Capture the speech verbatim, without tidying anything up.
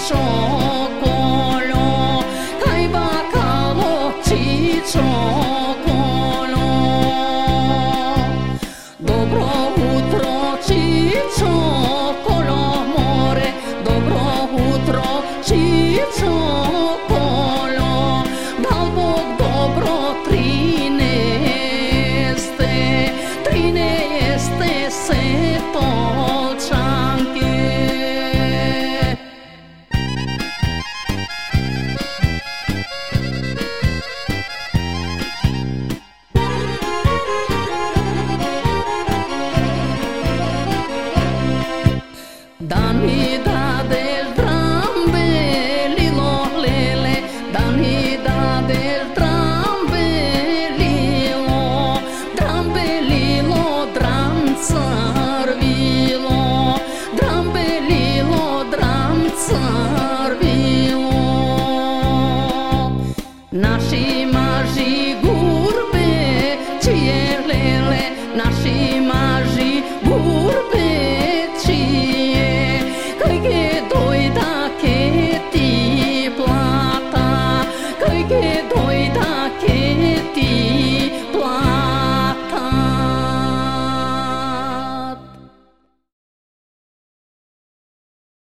cioccolò, cai bacalo ci cioccolò. Dobro utro ci cioccolò, more, dobro utro ci cioccolò, dal Bog dobro trine este, trine este se tolčanke. Da mi dadeš drambe, lilo lele, da mi dadeš drambe, lilo, drambe lilo, dram crvilo, drambe lilo, dram crvilo. Naši maži gu